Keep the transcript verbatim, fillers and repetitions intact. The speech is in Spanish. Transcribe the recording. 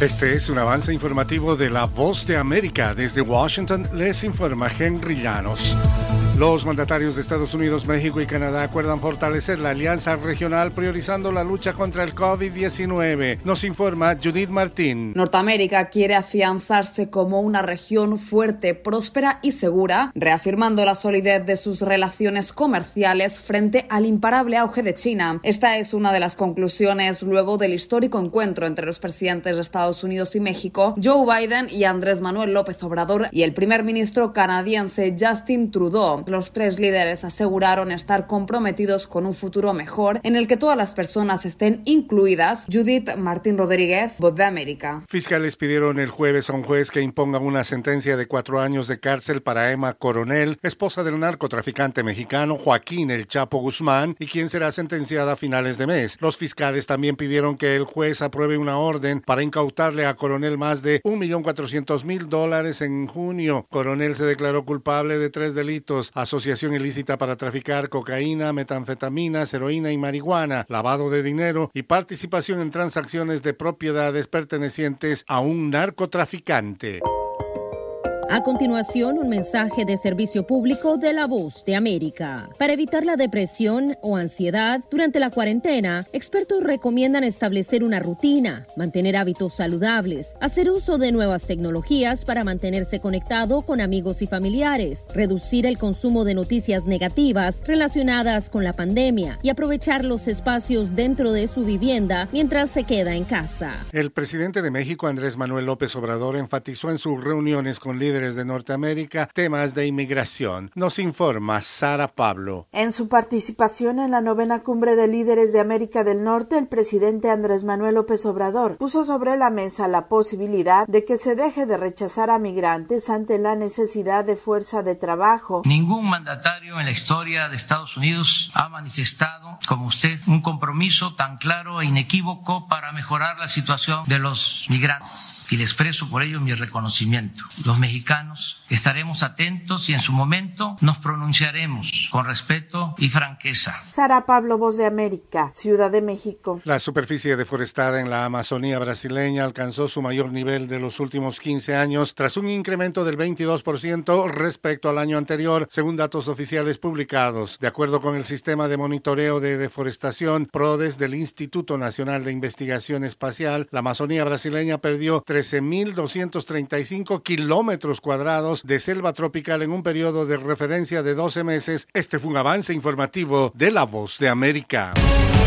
Este es un avance informativo de La Voz de América. Desde Washington les informa Henry Llanos. Los mandatarios de Estados Unidos, México y Canadá acuerdan fortalecer la alianza regional priorizando la lucha contra el COVID diecinueve. Nos informa Judith Martín. Norteamérica quiere afianzarse como una región fuerte, próspera y segura, reafirmando la solidez de sus relaciones comerciales frente al imparable auge de China. Esta es una de las conclusiones luego del histórico encuentro entre los presidentes de Estados Unidos y México, Joe Biden y Andrés Manuel López Obrador, y el primer ministro canadiense Justin Trudeau. Los tres líderes aseguraron estar comprometidos con un futuro mejor en el que todas las personas estén incluidas. Judith Martín Rodríguez, Voz de América. Fiscales pidieron el jueves a un juez que imponga una sentencia de cuatro años de cárcel para Emma Coronel, esposa del narcotraficante mexicano Joaquín El Chapo Guzmán, y quien será sentenciada a finales de mes. Los fiscales también pidieron que el juez apruebe una orden para incautarle a Coronel más de un millón cuatrocientos mil dólares en junio. Coronel se declaró culpable de tres delitos: asociación ilícita para traficar cocaína, metanfetaminas, heroína y marihuana, lavado de dinero y participación en transacciones de propiedades pertenecientes a un narcotraficante. A continuación, un mensaje de servicio público de La Voz de América. Para evitar la depresión o ansiedad durante la cuarentena, expertos recomiendan establecer una rutina, mantener hábitos saludables, hacer uso de nuevas tecnologías para mantenerse conectado con amigos y familiares, reducir el consumo de noticias negativas relacionadas con la pandemia y aprovechar los espacios dentro de su vivienda mientras se queda en casa. El presidente de México, Andrés Manuel López Obrador, enfatizó en sus reuniones con líderes de Norteamérica temas de inmigración. Nos informa Sara Pablo. En su participación en la novena cumbre de líderes de América del Norte, el presidente Andrés Manuel López Obrador puso sobre la mesa la posibilidad de que se deje de rechazar a migrantes ante la necesidad de fuerza de trabajo. Ningún mandatario en la historia de Estados Unidos ha manifestado, como usted, un compromiso tan claro e inequívoco para mejorar la situación de los migrantes. Y le expreso por ello mi reconocimiento. Los mexicanos estaremos atentos y en su momento nos pronunciaremos con respeto y franqueza. Sara Pablo, Voz de América, Ciudad de México. La superficie deforestada en la Amazonía brasileña alcanzó su mayor nivel de los últimos quince años tras un incremento del veintidós por ciento respecto al año anterior, según datos oficiales publicados. De acuerdo con el sistema de monitoreo de deforestación PRODES del Instituto Nacional de Investigación Espacial, la Amazonía brasileña perdió trece mil doscientos treinta y cinco kilómetros cuadrados de selva tropical en un periodo de referencia de doce meses. Este fue un avance informativo de La Voz de América.